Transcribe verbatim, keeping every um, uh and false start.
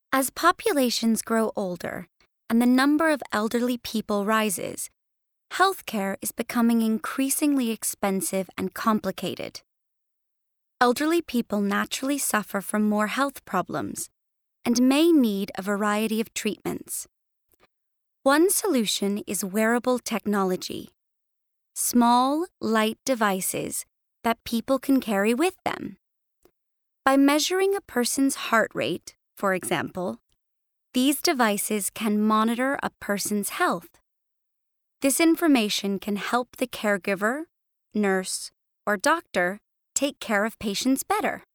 As populations grow older and the number of elderly people rises, healthcare is becoming increasingly expensive and complicated. Elderly people naturally suffer from more health problems and may need a variety of treatments. One solution is wearable technology, small, light devices that people can carry with them. By measuring a person's heart rate, for example, these devices can monitor a person's health. This information can help the caregiver, nurse, or doctor take care of patients better.